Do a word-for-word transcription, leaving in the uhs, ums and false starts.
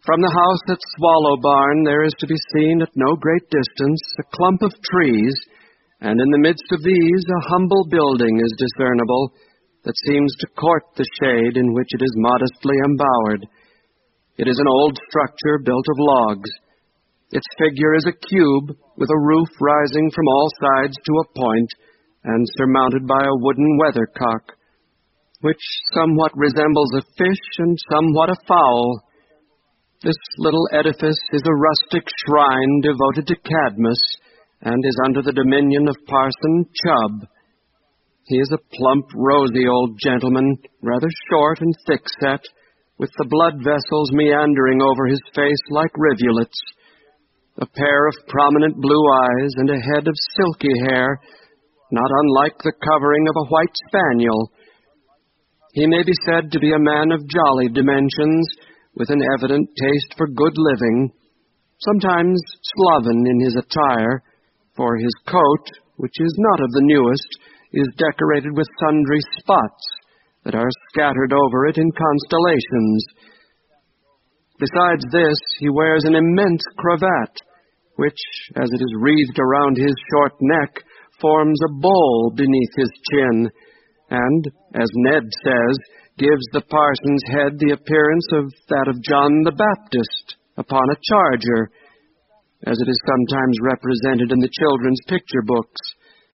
From the house at Swallow Barn there is to be seen at no great distance a clump of trees, and in the midst of these a humble building is discernible that seems to court the shade in which it is modestly embowered. It is an old structure built of logs. Its figure is a cube with a roof rising from all sides to a point and surmounted by a wooden weathercock, which somewhat resembles a fish and somewhat a fowl. This little edifice is a rustic shrine devoted to Cadmus, and is under the dominion of Parson Chubb. He is a plump, rosy old gentleman, rather short and thick-set, with the blood vessels meandering over his face like rivulets, a pair of prominent blue eyes, and a head of silky hair, not unlike the covering of a white spaniel. He may be said to be a man of jolly dimensions, with an evident taste for good living, sometimes sloven in his attire, for his coat, which is not of the newest, is decorated with sundry spots that are scattered over it in constellations. Besides this, he wears an immense cravat, which, as it is wreathed around his short neck, forms a bowl beneath his chin, and, as Ned says, gives the parson's head the appearance of that of John the Baptist upon a charger, as it is sometimes represented in the children's picture books.